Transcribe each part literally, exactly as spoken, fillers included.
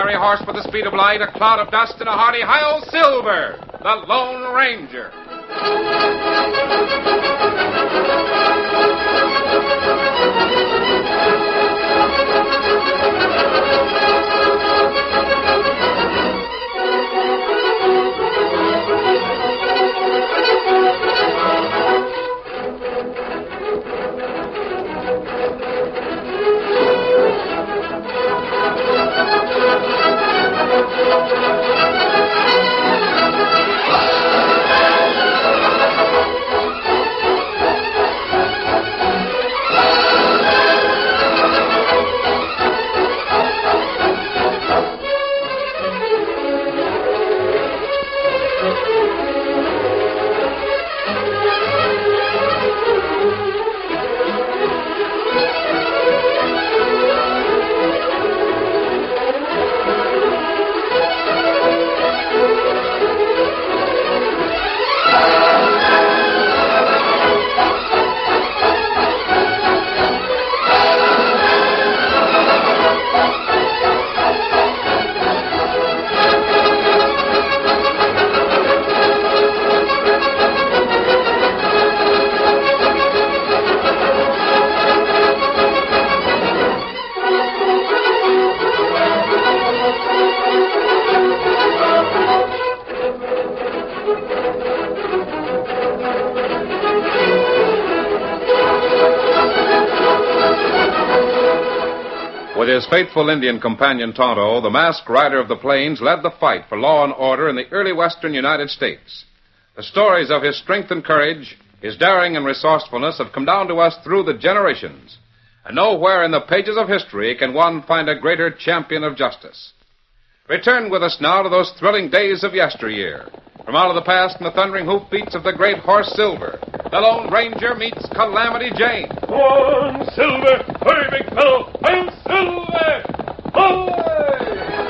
fiery horse with the speed of light, a cloud of dust, and a hearty Hi-Yo Silver, the Lone Ranger. With his faithful Indian companion Tonto, the masked rider of the plains led the fight for law and order in the early western United States. The stories of his strength and courage, his daring and resourcefulness have come down to us through the generations. And nowhere in the pages of history can one find a greater champion of justice. Return with us now to those thrilling days of yesteryear. From out of the past and the thundering hoofbeats of the great horse Silver, the Lone Ranger meets Calamity Jane. Go on, Silver! Hurry, big fellow! I'm Silver! Away!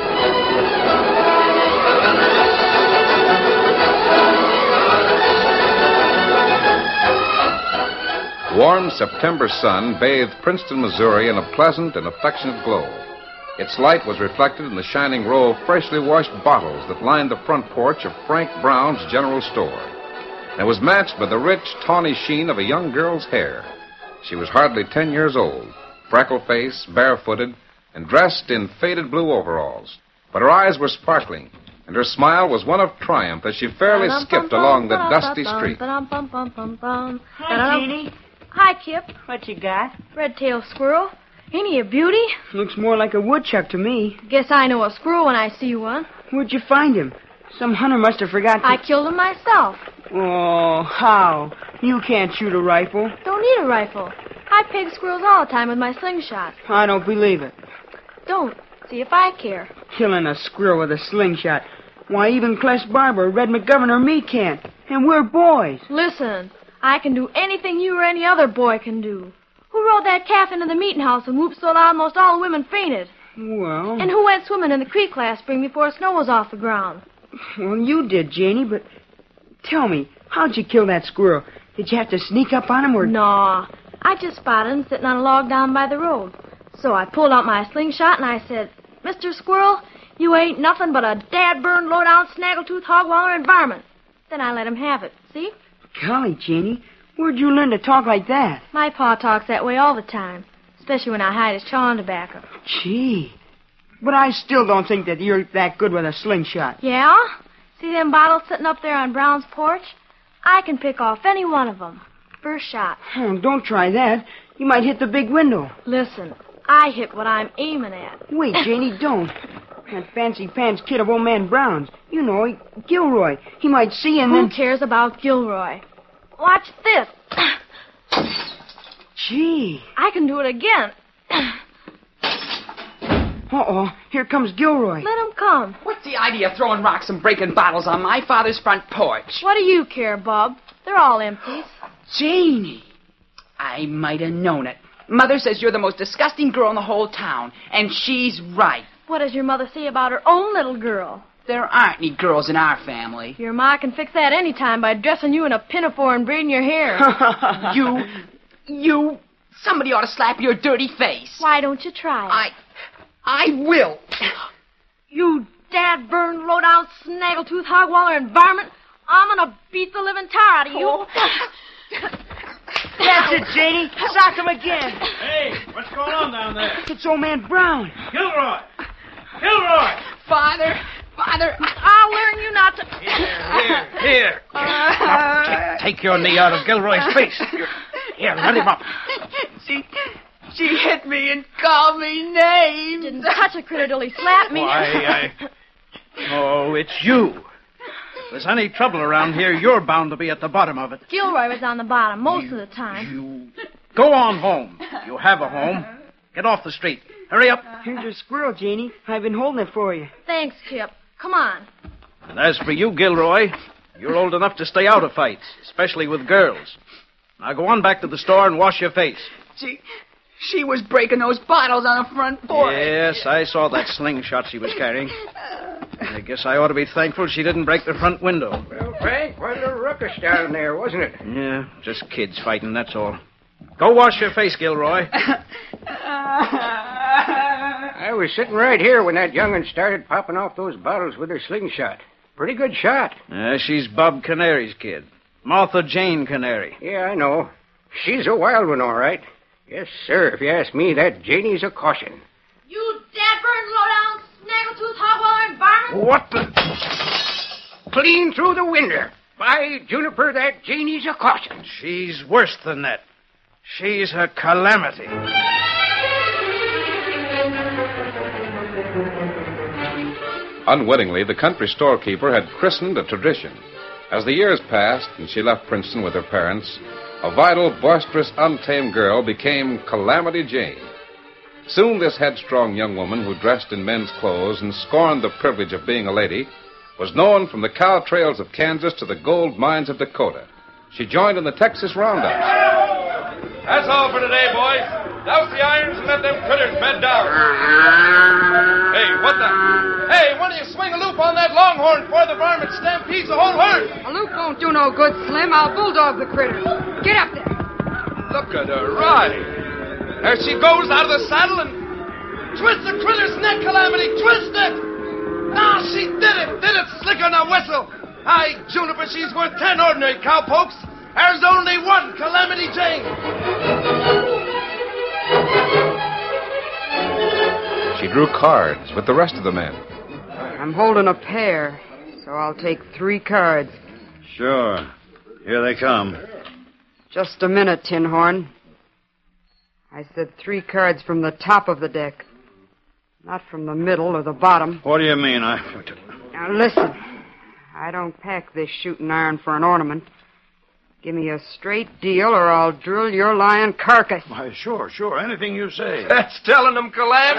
Warm September sun bathed Princeton, Missouri in a pleasant and affectionate glow. Its light was reflected in the shining row of freshly washed bottles that lined the front porch of Frank Brown's General Store. And it was matched by the rich, tawny sheen of a young girl's hair. She was hardly ten years old, freckle-faced, barefooted, and dressed in faded blue overalls. But her eyes were sparkling, and her smile was one of triumph as she fairly skipped along the dusty street. Hi, Jeannie. Hi, Kip. What you got? Red-tailed squirrel. Ain't he a beauty? Looks more like a woodchuck to me. Guess I know a squirrel when I see one. Where'd you find him? Some hunter must have forgot to... I killed him myself. Oh, how? You can't shoot a rifle. Don't need a rifle. I peg squirrels all the time with my slingshot. I don't believe it. Don't. See if I care. Killing a squirrel with a slingshot. Why, even Cless Barber, Red McGovern, or me can't. And we're boys. Listen, I can do anything you or any other boy can do. Who rode that calf into the meeting house and whooped so loud most all the women fainted? Well... And who went swimming in the creek last spring before snow was off the ground? Well, you did, Janie, but... Tell me, how'd you kill that squirrel? Did you have to sneak up on him, or... No, I just spotted him sitting on a log down by the road. So I pulled out my slingshot and I said, Mister Squirrel, you ain't nothing but a dad-burned, low-down, snaggletooth, hog-wallerin' varmint. Then I let him have it, see? Golly, Janie, where'd you learn to talk like that? My pa talks that way all the time, especially when I hide his chawing tobacco. Gee, but I still don't think that you're that good with a slingshot. Yeah? See them bottles sitting up there on Brown's porch? I can pick off any one of them. First shot. Oh, don't try that. You might hit the big window. Listen, I hit what I'm aiming at. Wait, Janie, don't. That fancy pants kid of old man Brown's. You know, he, Gilroy. He might see and Who then... cares about Gilroy? Watch this. Gee. I can do it again. Uh-oh, here comes Gilroy. Let him come. What's the idea of throwing rocks and breaking bottles on my father's front porch? What do you care, Bub? They're all empties. Janie, I might have known it. Mother says you're the most disgusting girl in the whole town, and she's right. What does your mother say about her own little girl? There aren't any girls in our family. Your ma can fix that any time by dressing you in a pinafore and braiding your hair. you, you, somebody ought to slap your dirty face. Why don't you try it? I, I will. You dad-burned, low-down, snaggletooth, hog-waller varmint. I'm gonna beat the living tar out of you. Oh. That's it, Janie. Sock him again. Hey, what's going on down there? It's old man Brown. Gilroy! Gilroy! Father, Father. I'll learn you not to... Here, here. Now, take your knee out of Gilroy's face. Here, let him up. She, she hit me and called me names. Didn't touch a critter till he slapped me. Why, I... Oh, it's you. If there's any trouble around here, you're bound to be at the bottom of it. Gilroy was on the bottom most of the time. You... Go on home. You have a home. Get off the street. Hurry up. Here's your squirrel, Janie. I've been holding it for you. Thanks, Kip. Come on. And as for you, Gilroy, you're old enough to stay out of fights, especially with girls. Now go on back to the store and wash your face. She, she was breaking those bottles on the front porch. Yes, I saw that slingshot she was carrying. I guess I ought to be thankful she didn't break the front window. Well, Frank, quite a little ruckus down there, wasn't it? Yeah, just kids fighting, that's all. Go wash your face, Gilroy. I was sitting right here when that young'un started popping off those bottles with her slingshot. Pretty good shot. Uh, she's Bob Canary's kid. Martha Jane Canary. Yeah, I know. She's a wild one, all right. Yes, sir. If you ask me, that Janie's a caution. You dad-burned, low-down, snaggletooth, hog-waller varmint. What the... Clean through the window. By Juniper, that Janie's a caution. She's worse than that. She's a calamity. Unwittingly, the country storekeeper had christened a tradition. As the years passed and she left Princeton with her parents, a vital, boisterous, untamed girl became Calamity Jane. Soon this headstrong young woman who dressed in men's clothes and scorned the privilege of being a lady was known from the cow trails of Kansas to the gold mines of Dakota. She joined in the Texas roundups. That's all for today, boys. Douse the irons and let them critters bed down. Hey, what the... Hey, why don't you swing a loop on that longhorn before the varmint stampedes the whole herd? A loop won't do no good, Slim. I'll bulldog the critter. Get up there. Look at her ride. There she goes out of the saddle and... Twist the critter's neck, Calamity. Twist it. Ah, she did it. Did it slicker than a whistle. Aye, Juniper, she's worth ten ordinary cowpokes. There's only one Calamity Jane. She drew cards with the rest of the men. I'm holding a pair, so I'll take three cards. Sure. Here they come. Just a minute, Tin Horn. I said three cards from the top of the deck, not from the middle or the bottom. What do you mean? I... Now, listen. I don't pack this shooting iron for an ornament. Give me a straight deal or I'll drill your lying carcass. Why, sure, sure. Anything you say. That's telling them, Calam.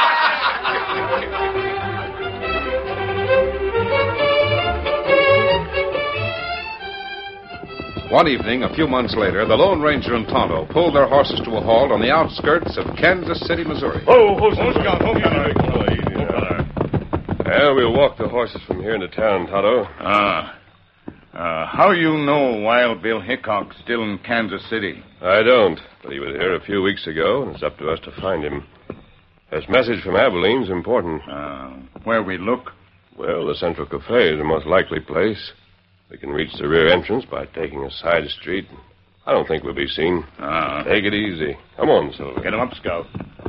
One evening, a few months later, the Lone Ranger and Tonto pulled their horses to a halt on the outskirts of Kansas City, Missouri. Oh, horses. Oh, Scout, oh, Well, we'll walk the horses from here into town, Tonto. Ah. Uh, how you know Wild Bill Hickok's still in Kansas City? I don't, but he was here a few weeks ago, and it's up to us to find him. This message from Abilene's important. Uh, where we look? Well, the Central Cafe is the most likely place. We can reach the rear entrance by taking a side street. I don't think we'll be seen. Uh, Take it easy. Come on, Silver. Get him up, Scout.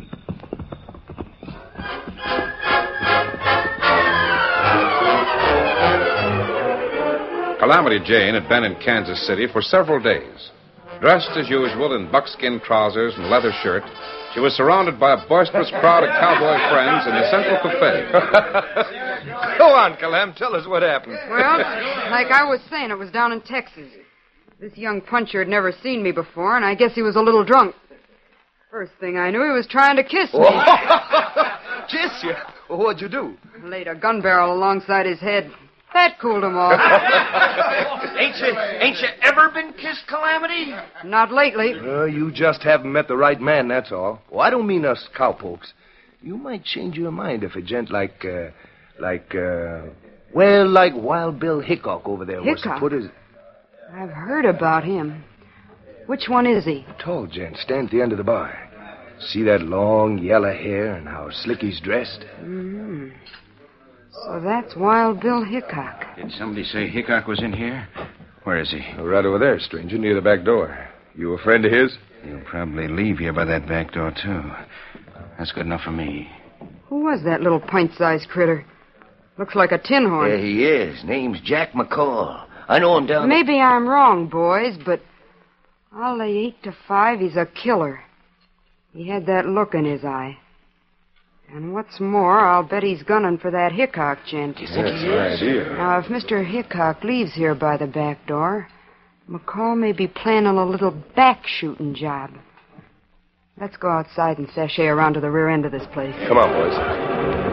Calamity Jane had been in Kansas City for several days. Dressed as usual in buckskin trousers and leather shirt, she was surrounded by a boisterous crowd of cowboy friends in the Central Cafe. Go on, Calam. Tell us what happened. Well, like I was saying, it was down in Texas. This young puncher had never seen me before, and I guess he was a little drunk. First thing I knew, he was trying to kiss me. Kiss you? What'd you do? Laid a gun barrel alongside his head. That cooled him off. ain't you ain't you ever been kissed, Calamity? Not lately. Uh, you just haven't met the right man, that's all. Well, I don't mean us cowpokes. You might change your mind if a gent like, uh, like, uh, well, like Wild Bill Hickok over there was to Hickok? put his... I've heard about him. Which one is he? Tall gent, stands at the end of the bar. See that long yellow hair and how slick he's dressed? Mm-hmm. So that's Wild Bill Hickok. Did somebody say Hickok was in here? Where is he? Right over there, stranger, near the back door. You a friend of his? He'll probably leave here by that back door, too. That's good enough for me. Who was that little pint-sized critter? Looks like a tin horn. There he is. Name's Jack McCall. I know him down Maybe I'm wrong, boys, but I'll lay eight to five he's a killer. He had that look in his eye. And what's more, I'll bet he's gunning for that Hickok gent. You think That's he my is? idea. Now, if Mister Hickok leaves here by the back door, McCall may be planning a little back-shooting job. Let's go outside and sashay around to the rear end of this place. Come on, boys.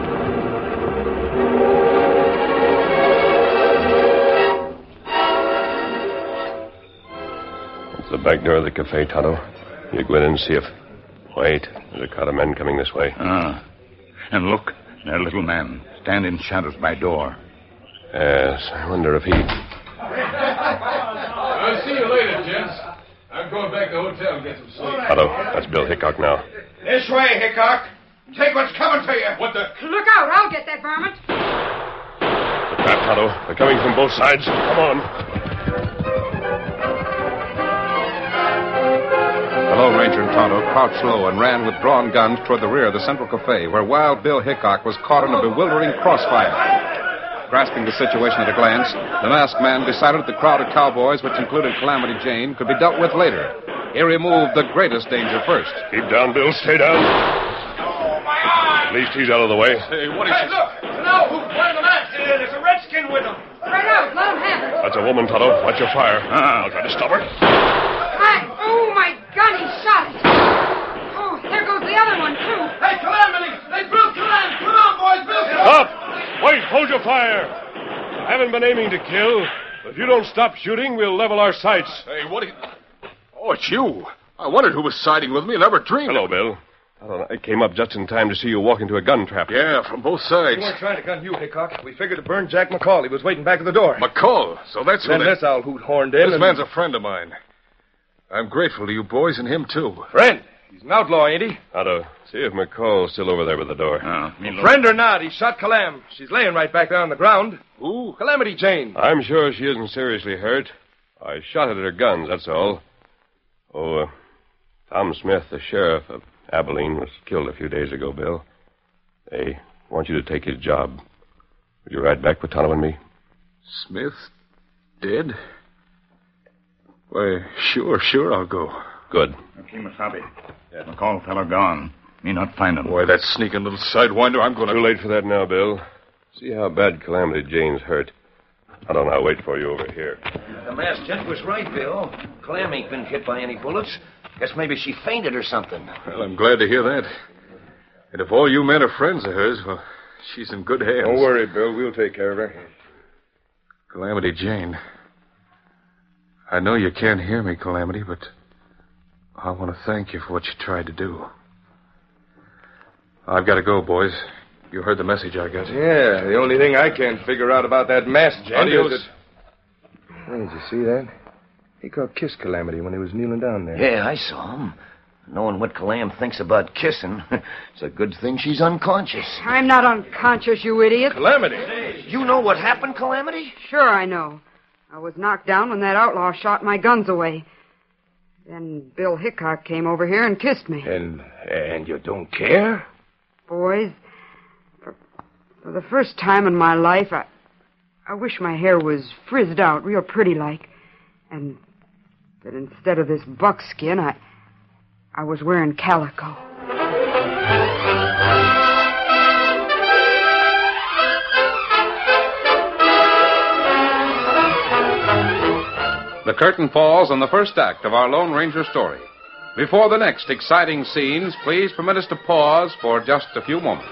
The back door of the cafe, Tonto. You go in and see if... Wait, there's a crowd of men coming this way. Ah. And look, that little man, standing in shadows by door. Yes, I wonder if he... I'll see you later, gents. I'm going back to the hotel and get some sleep. Tonto, that's Bill Hickok now. This way, Hickok. Take what's coming to you. What the... Look out, I'll get that varmint. The trap, Tonto. They're coming from both sides. Come on. The Lone Ranger and Tonto crouched low and ran with drawn guns toward the rear of the Central Cafe, where Wild Bill Hickok was caught in a bewildering crossfire. Grasping the situation at a glance, the masked man decided that the crowd of cowboys, which included Calamity Jane, could be dealt with later. He removed the greatest danger first. Keep down, Bill. Stay down. Oh, my eye! At least he's out of the way. Hey, what is Hey, she... look! Now, who's wearing the mask? Uh, there's a redskin with him. Right out, let him have it. That's a woman, Tonto. Watch your fire. I'll try to stop her. Hi. Oh, my gun, he shot it. Oh, there goes the other one, too. Hey, Calamity! Hey, Bill Calamity! Come on, boys! Bill Calamity! Stop! Wait, hold your fire. I haven't been aiming to kill. If you don't stop shooting, we'll level our sights. Hey, what are you... Oh, it's you. I wondered who was siding with me. Never dreamed... Hello, Bill. I, don't know, I came up just in time to see you walk into a gun trap. Yeah, from both sides. We weren't trying to gun you, Hickok. We figured to burn Jack McCall. He was waiting back at the door. McCall. So that's who Then they... this owl hoot horned in. This and... man's a friend of mine. I'm grateful to you boys and him, too. Friend. He's an outlaw, ain't he? Tonto, see if McCall's still over there by the door. Oh, Friend or not, he shot Calam. She's laying right back there on the ground. Who? Calamity Jane. I'm sure she isn't seriously hurt. I shot at her guns, that's all. Oh, uh, Tom Smith, the sheriff of Abilene, was killed a few days ago, Bill. They want you to take his job. Would you ride back with Tonto and me? Smith? Dead? Why, sure, sure, I'll go. Good. Kimasabi. That McCall fellow gone. Me not find him. Boy, that sneaking little sidewinder, I'm going to... Too late for that now, Bill. See how bad Calamity Jane's hurt. I don't know. I'll wait for you over here. The masked gent was right, Bill. Clam ain't been hit by any bullets. Guess maybe she fainted or something. Well, I'm glad to hear that. And if all you men are friends of hers, well, she's in good hands. Don't worry, Bill. We'll take care of her. Calamity Jane. I know you can't hear me, Calamity, but I want to thank you for what you tried to do. I've got to go, boys. You heard the message I got. Yeah, the only thing I can't figure out about that masked gent Adios. is that... Hey, did you see that? Hickok kissed Calamity when he was kneeling down there. Yeah, I saw him. Knowing what Calam thinks about kissing, it's a good thing she's unconscious. I'm not unconscious, you idiot. Calamity? You know what happened, Calamity? Sure I know. I was knocked down when that outlaw shot my guns away. Then Bill Hickok came over here and kissed me. And and you don't care? Boys, for, for the first time in my life, I, I wish my hair was frizzed out real pretty like. And that instead of this buckskin, I, I was wearing calico. The curtain falls on the first act of our Lone Ranger story. Before the next exciting scenes, please permit us to pause for just a few moments.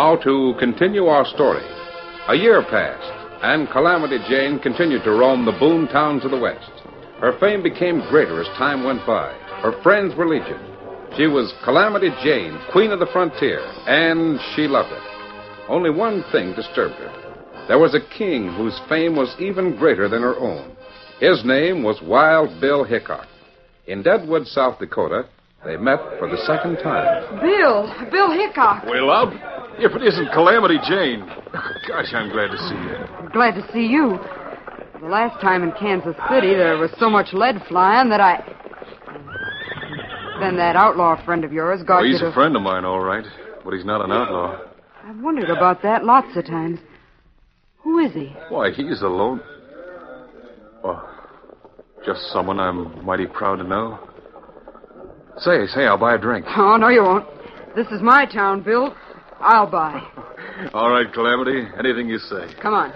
Now, to continue our story. A year passed, and Calamity Jane continued to roam the boom towns of the West. Her fame became greater as time went by. Her friends were legion. She was Calamity Jane, queen of the frontier, and she loved it. Only one thing disturbed her. There was a king whose fame was even greater than her own. His name was Wild Bill Hickok. In Deadwood, South Dakota, they met for the second time. Bill, Bill Hickok. Well, up. If it isn't Calamity Jane. Gosh, I'm glad to see you. I'm glad to see you. The last time in Kansas City, there was so much lead flying that I... Then that outlaw friend of yours got Well, he's you a to... friend of mine, all right. But he's not an outlaw. I've wondered about that lots of times. Who is he? Why, he's a lone... Oh, just someone I'm mighty proud to know. Say, say, I'll buy a drink. Oh, no, you won't. This is my town, Bill. I'll buy. All right, Calamity. Anything you say. Come on.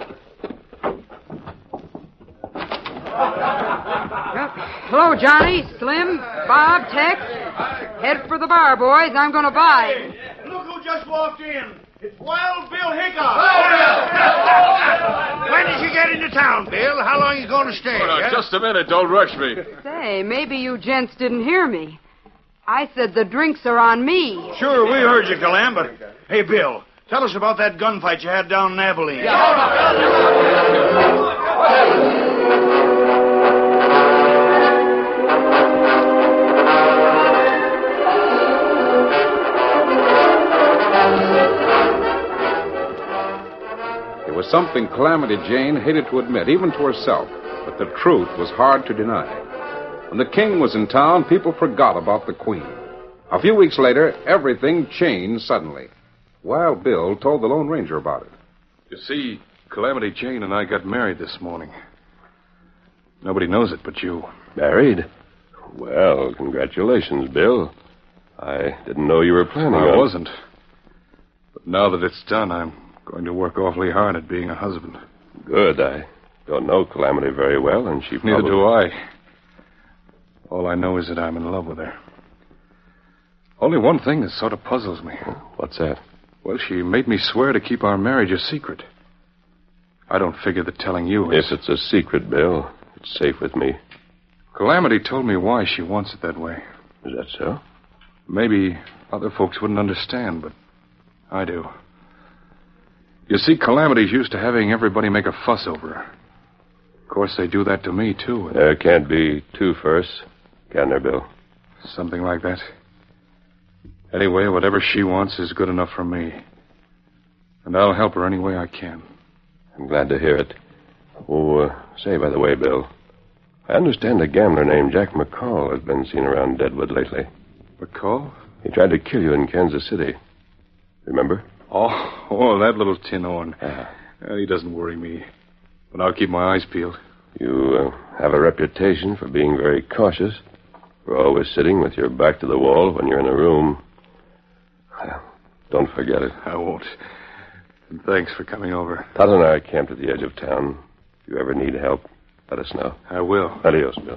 Well, hello, Johnny, Slim, Bob, Tex. Head for the bar, boys. I'm going to buy. Hey, look who just walked in. It's Wild Bill Hickok. When did you get into town, Bill? How long are you going to stay? Oh, no, yeah? just a minute. Don't rush me. Say, maybe you gents didn't hear me. I said the drinks are on me. Sure, we heard you, Calam, but... Hey, Bill, tell us about that gunfight you had down in Abilene. It was something Calamity Jane hated to admit, even to herself, but the truth was hard to deny. When the king was in town, people forgot about the queen. A few weeks later, everything changed suddenly. Wild Bill told the Lone Ranger about it. You see, Calamity Jane and I got married this morning. Nobody knows it but you. Married? Well, congratulations, Bill. I didn't know you were planning I on... wasn't. But now that it's done, I'm going to work awfully hard at being a husband. Good. I don't know Calamity very well, and she probably... Neither do I. All I know is that I'm in love with her. Only one thing that sort of puzzles me. What's that? Well, she made me swear to keep our marriage a secret. I don't figure that telling you is... If it's a secret, Bill, it's safe with me. Calamity told me why she wants it that way. Is that so? Maybe other folks wouldn't understand, but I do. You see, Calamity's used to having everybody make a fuss over her. Of course, they do that to me, too. There can't be two firsts, can there, Bill? Something like that. Anyway, whatever she wants is good enough for me. And I'll help her any way I can. I'm glad to hear it. Oh, uh, say, by the way, Bill, I understand a gambler named Jack McCall has been seen around Deadwood lately. McCall? He tried to kill you in Kansas City. Remember? Oh, oh, that little tin horn. Uh, well, he doesn't worry me. But I'll keep my eyes peeled. You uh, have a reputation for being very cautious. For always sitting with your back to the wall when you're in a room. Don't forget it. I won't. And thanks for coming over. Todd and I are camped at the edge of town. If you ever need help, let us know. I will. Adios, Bill.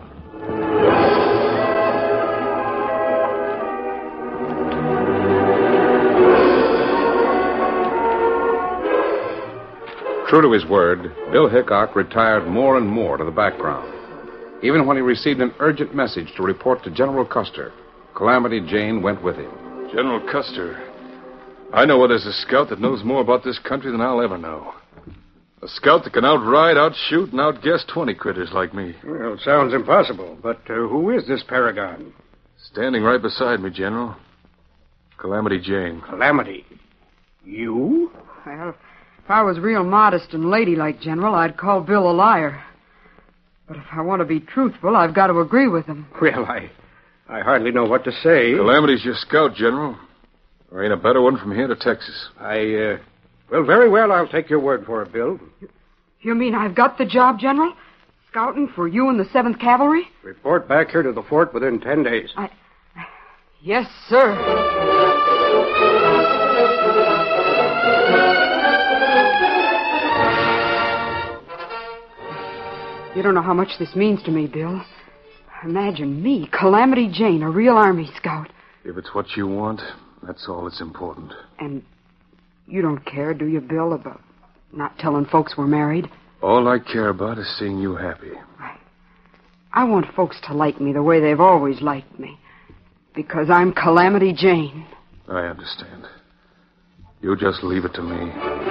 True to his word, Bill Hickok retired more and more to the background. Even when he received an urgent message to report to General Custer, Calamity Jane went with him. General Custer, I know there's a scout that knows more about this country than I'll ever know. A scout that can outride, outshoot, and outguess twenty critters like me. Well, it sounds impossible, but uh, who is this paragon? Standing right beside me, General. Calamity Jane. Calamity? You? Well, if I was real modest and ladylike, General, I'd call Bill a liar. But if I want to be truthful, I've got to agree with him. Well, I... I hardly know what to say. Calamity's your scout, General. There ain't a better one from here to Texas. I, uh... Well, very well, I'll take your word for it, Bill. You mean I've got the job, General? Scouting for you and the seventh Cavalry? Report back here to the fort within ten days. I... Yes, sir. You don't know how much this means to me, Bill. Imagine me, Calamity Jane, a real Army scout. If it's what you want, that's all that's important. And You don't care, do you, Bill, about not telling folks we're married? All I care about is seeing you happy. I, I want folks to like me the way they've always liked me. Because I'm Calamity Jane. I understand. You just leave it to me.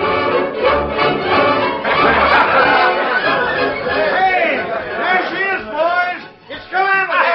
Hey, there she is, boys. It's Calamity.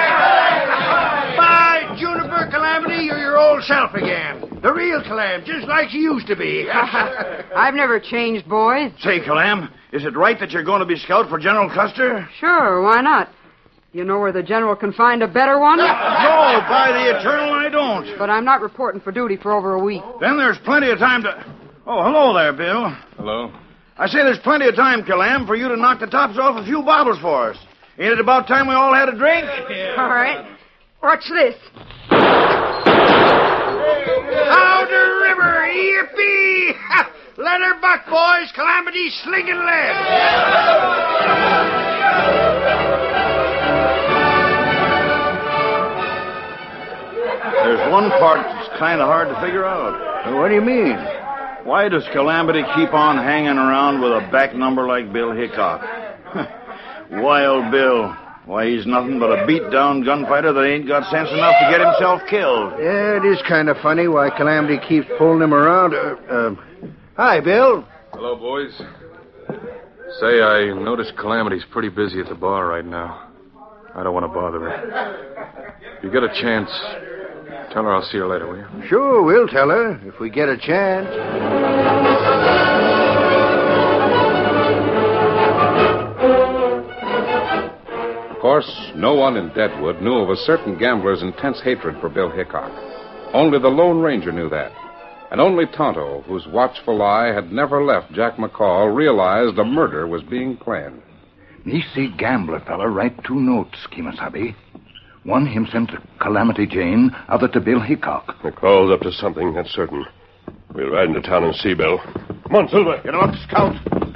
By Juniper, Calamity, you're your old self again. The real Calam, just like you used to be. I've never changed, boys. Say, Calam, is it right that you're going to be scout for General Custer? Sure, why not? You know where the general can find a better one? No, by the eternal, I don't. But I'm not reporting for duty for over a week. Then there's plenty of time to... Oh, hello there, Bill. Hello? I say there's plenty of time, Calam, for you to knock the tops off a few bottles for us. Ain't it about time we all had a drink? All right. Watch this. Out the river, yippee! Let her buck, boys. Calamity slinging lead. There's one part that's kind of hard to figure out. What do you mean? Why does Calamity keep on hanging around with a back number like Bill Hickok? Wild Bill. Why, he's nothing but a beat-down gunfighter that ain't got sense enough to get himself killed. Yeah, it is kind of funny why Calamity keeps pulling him around. Uh, uh, hi, Bill. Hello, boys. Say, I noticed Calamity's pretty busy at the bar right now. I don't want to bother her. If you get a chance, tell her I'll see her later, will you? Sure, we'll tell her if we get a chance. Of course, no one in Deadwood knew of a certain gambler's intense hatred for Bill Hickok. Only the Lone Ranger knew that. And only Tonto, whose watchful eye had never left Jack McCall, realized a murder was being planned. Me see gambler fella write two notes, Kemosabe. One him sent to Calamity Jane, other to Bill Hickok. McCall's up to something, that's certain. We'll ride into town and see Bill. Come on, Silver. Get him up, Scout.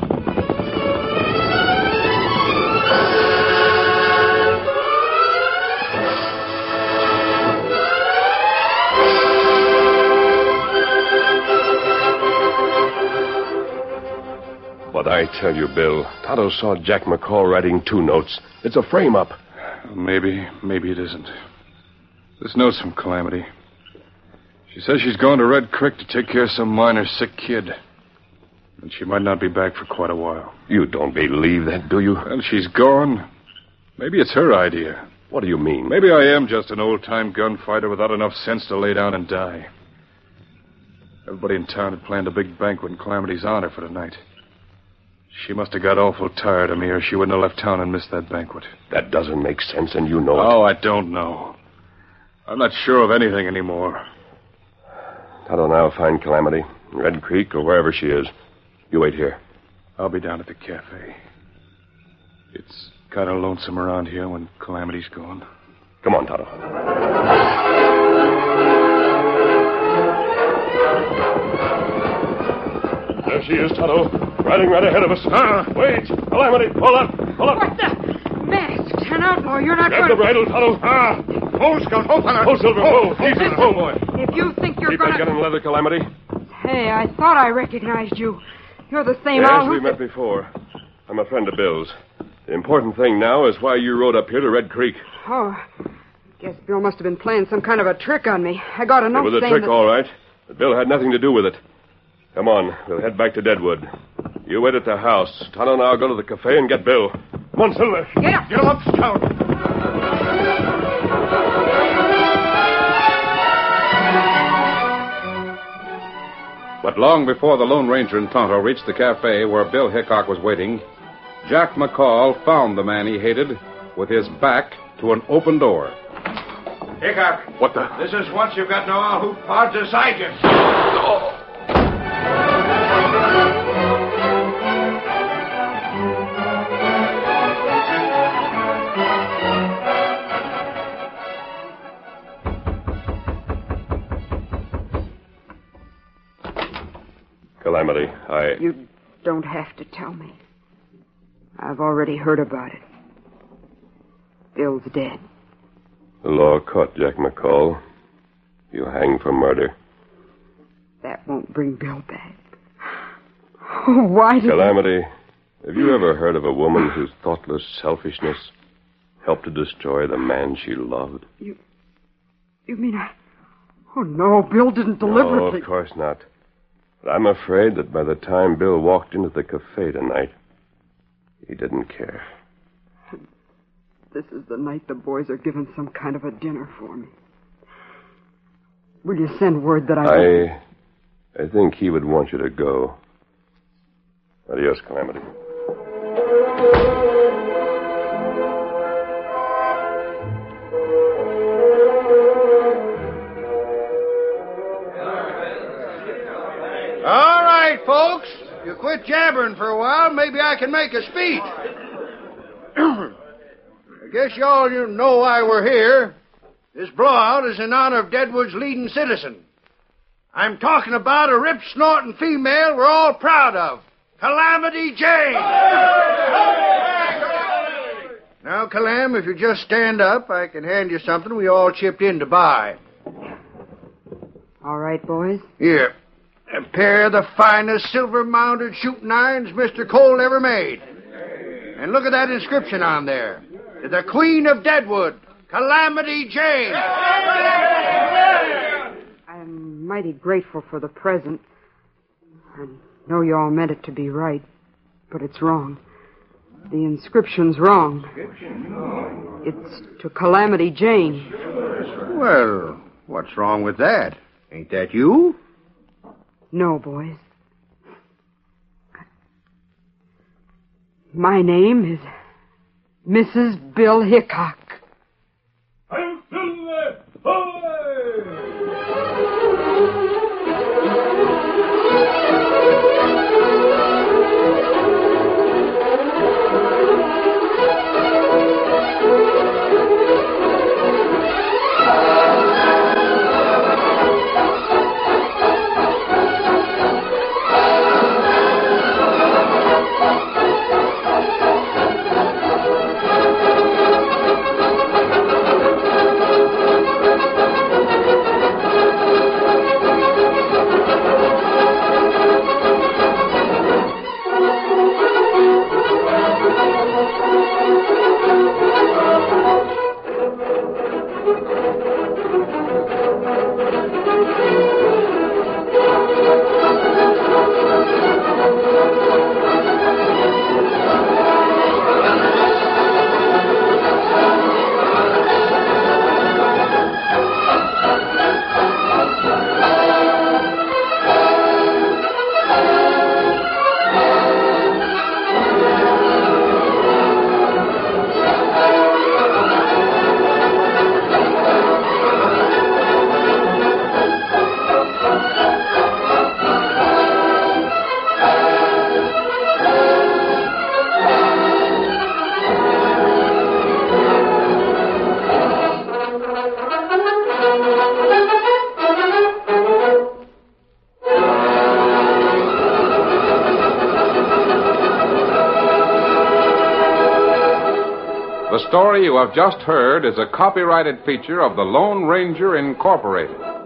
But I tell you, Bill, Tonto saw Jack McCall writing two notes. It's a frame-up. Maybe, maybe it isn't. This note's from Calamity. She says she's going to Red Creek to take care of some minor sick kid. And she might not be back for quite a while. You don't believe that, do you? Well, she's gone. Maybe it's her idea. What do you mean? Maybe I am just an old-time gunfighter without enough sense to lay down and die. Everybody in town had planned a big banquet in Calamity's honor for tonight. She must have got awful tired of me, or she wouldn't have left town and missed that banquet. That doesn't make sense, and you know it. Oh, I don't know. I'm not sure of anything anymore. Tonto and I'll find Calamity in Red Creek or wherever she is. You wait here. I'll be down at the cafe. It's kind of lonesome around here when Calamity's gone. Come on, Tonto. There she is, Tonto. Riding right ahead of us. Ah, wait. Calamity, pull up. Pull up. What the? Masked, an outlaw, you're not Grab going the bridle, Tonto. Ah. Oh, Scout, hold on. Oh, Silver, oh, easy, oh, boy. If you think you're Keep going that gun in leather, Calamity. Hey, I thought I recognized you. You're the same Yes, owl we who... met before. I'm a friend of Bill's. The important thing now is why you rode up here to Red Creek. Oh, guess Bill must have been playing some kind of a trick on me. I got a note It was a saying trick, that... all right. But Bill had nothing to do with it. Come on, we'll head back to Deadwood. You wait at the house. Tonto and I'll go to the cafe and get Bill. Come on, Silver. Get up. Get him up, Scout. But long before the Lone Ranger and Tonto reached the cafe where Bill Hickok was waiting, Jack McCall found the man he hated with his back to an open door. Hickok. What the? This is once you've got no owl who pods beside you. Oh. Calamity, I... You don't have to tell me. I've already heard about it. Bill's dead. The law caught Jack McCall. You hang for murder. That won't bring Bill back. Oh, why did... Calamity, have you ever heard of a woman whose thoughtless selfishness helped to destroy the man she loved? You... You mean I... Oh, no, Bill didn't deliberately... No, of course not. But I'm afraid that by the time Bill walked into the cafe tonight, he didn't care. This is the night the boys are giving some kind of a dinner for me. Will you send word that I... I... I think he would want you to go. Adios, Calamity. All right, folks. You quit jabbering for a while. Maybe I can make a speech. I guess you all you know why we're here. This blowout is in honor of Deadwood's leading citizen. I'm talking about a rip-snorting female we're all proud of, Calamity Jane. Now, Calam, if you just stand up, I can hand you something we all chipped in to buy. All right, boys. Here. A pair of the finest silver-mounted shooting irons Mister Cole ever made. And look at that inscription on there. To the Queen of Deadwood, Calamity Jane. I'm mighty grateful for the present. I know you all meant it to be right, but it's wrong. The inscription's wrong. It's to Calamity Jane. Well, what's wrong with that? Ain't that you? No, boys. My name is Missus Bill Hickok. The story you have just heard is a copyrighted feature of the Lone Ranger Incorporated.